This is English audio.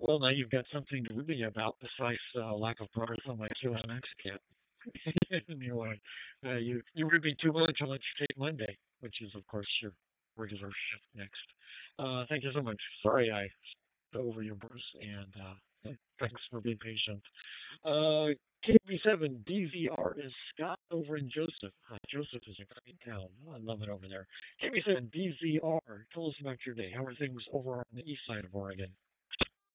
Well, now you've got something to worry about besides lack of progress on my QNX kit. Anyway, you worried me too much. I'll let you take Monday, which is of course your regular shift next. Thank you so much. Sorry I over your Bruce, and thanks for being patient. KB7 DVR is Scott over in Joseph. Joseph is a great town. I love it over there. KB7 DVR, tell us about your day. How are things over on the east side of Oregon?